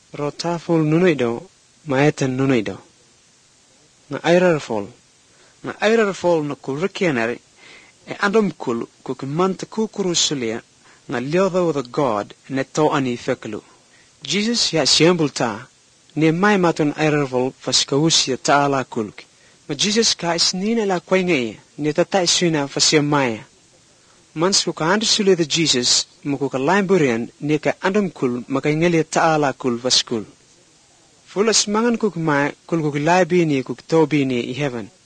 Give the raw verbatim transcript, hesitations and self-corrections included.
Rotaful nunuido, maeten nunuido. Na airarfol. Na airarfol na kurikianari, e andom kul kukimanta kukurusulia, na lioda with a God, ne to ani fekelu. Jesus ya siembulta, ne mai matun airarfol faskausia taala kulki. Ma Jesus ka isnina la kwaingai, ne tata iswina fasia maya. Mans kuka andusule de Jesus, mukuka laimburian, ne ka andom kul makaingelia taala kul vaskul. Fulas mangan kuk mai kul kuk laibini kuk tobini i heaven.